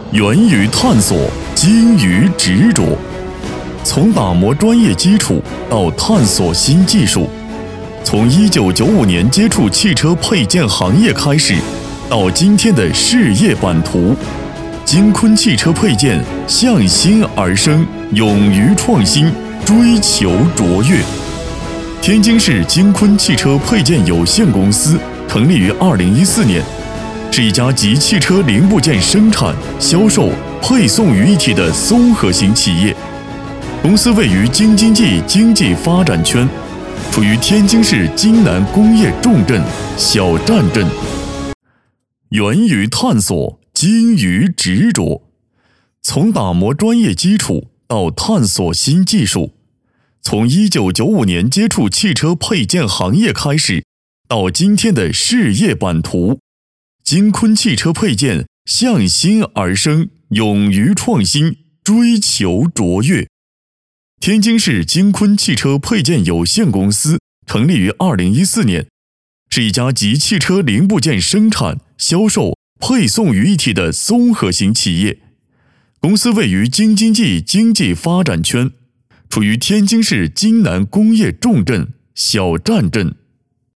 源于探索，精于执着。从打磨专业基础到探索新技术，从1995年接触汽车配件行业开始，到今天的事业版图，金坤汽车配件向心而生，勇于创新，追求卓越。天津市金坤汽车配件有限公司成立于2014年，是一家集汽车零部件生产、销售、配送于一体的综合型企业。公司位于京津冀经济发展圈，处于天津市津南工业重镇小站镇。源于探索，精于执着。从打磨专业基础到探索新技术，从1995年接触汽车配件行业开始，到今天的事业版图，金坤汽车配件向心而生，勇于创新，追求卓越。天津市金坤汽车配件有限公司成立于2014年，是一家集汽车零部件生产、销售、配送于一体的综合型企业。公司位于京津冀经济发展圈，处于天津市津南工业重镇小站镇。